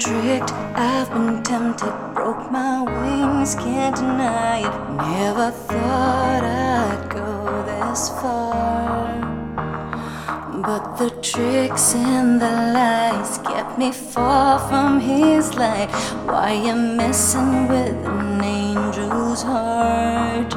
tricked, I've been tempted, broke my wings, can't deny it. Never thought I'd go this far, but the tricks and the lies kept me far from his light. Why you messing with an angel's heart?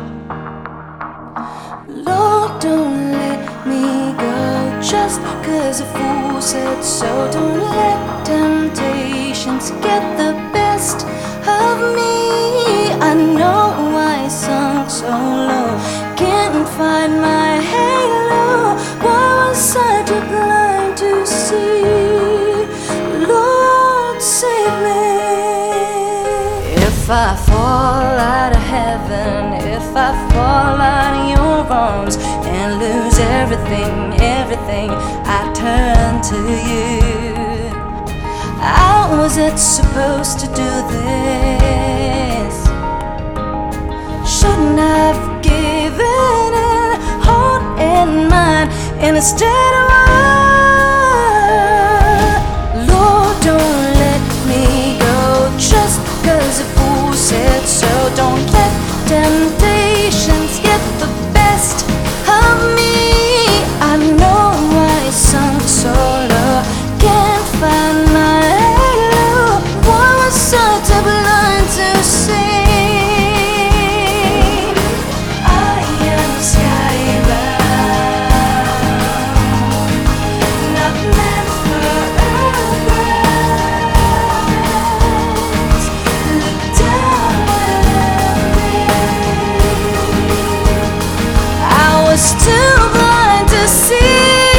Lord, don't let me go just because a fool said so. Don't let temptations get the best of me. I know I sunk so low, can't find my halo. Why was I too blind to see? Lord, save me. If I fall out of heaven, if I fall out of your arms and lose everything, everything, I turn to you. How was it supposed to do this? Shouldn't have given in, heart and mind, and instead of Lord, don't let me go just because a fool said so. Don't let temptations get the best of me. I know I sunk so low, can't find my halo. Why was I too blind to see? I am skybound, not meant for others. Look down at me. I was too blind to see.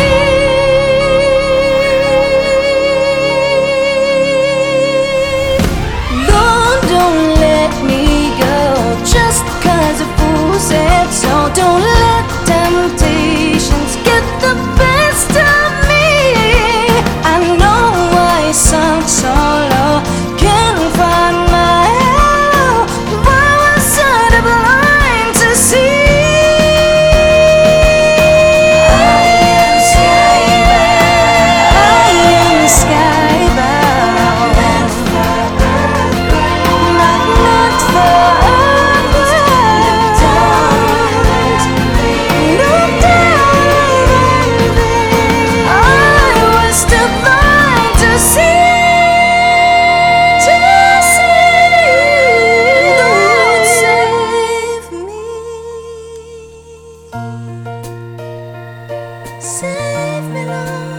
Lord, don't let me go just because a fool said so. Don't let temptations get the best of me. I know I sunk so low, can't find my halo. Why was I too blind to see? Save me, Lord.